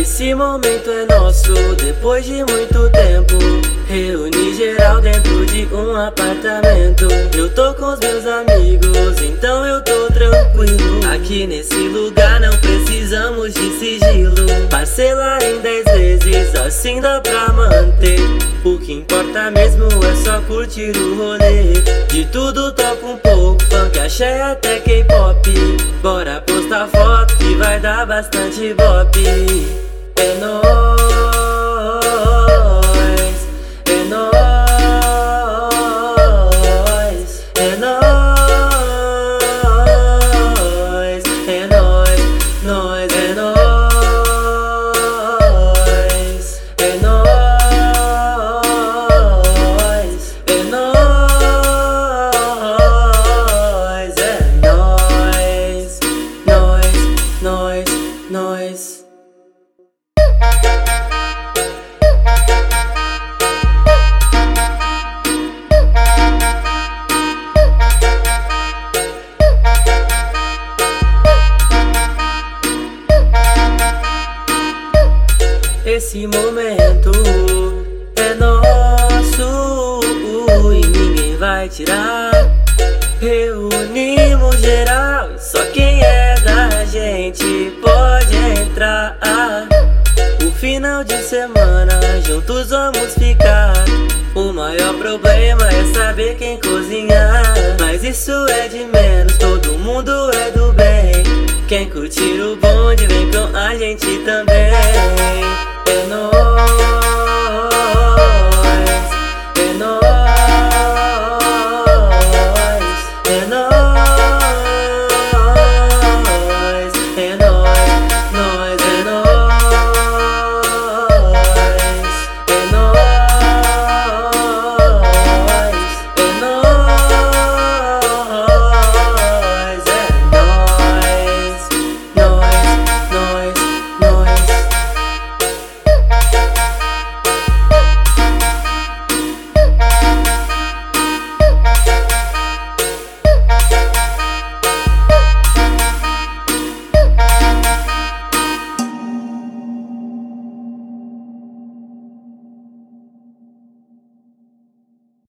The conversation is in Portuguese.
Esse momento é nosso, depois de muito tempo. Reuni geral dentro de um apartamento. Eu tô com os meus amigos, então eu tô tranquilo. Aqui nesse lugar não precisamos de sigilo. Parcelar em 10 vezes, assim dá pra manter. O que importa mesmo é só curtir o rolê. De tudo toca um pouco, funk, axé até K-pop. Bora postar foto que vai dar bastante bop. É nóis, é nóis, é nóis, é nóis, nós é nóis, é nóis, é nóis, é nóis, nós. Esse momento é nosso e ninguém vai tirar. Reunimos geral e só quem é da gente pode entrar. O final de semana juntos vamos ficar. O maior problema é saber quem cozinhar. Mas isso é de menos, todo mundo é do bem. Quem curtir o bonde vem com a gente também.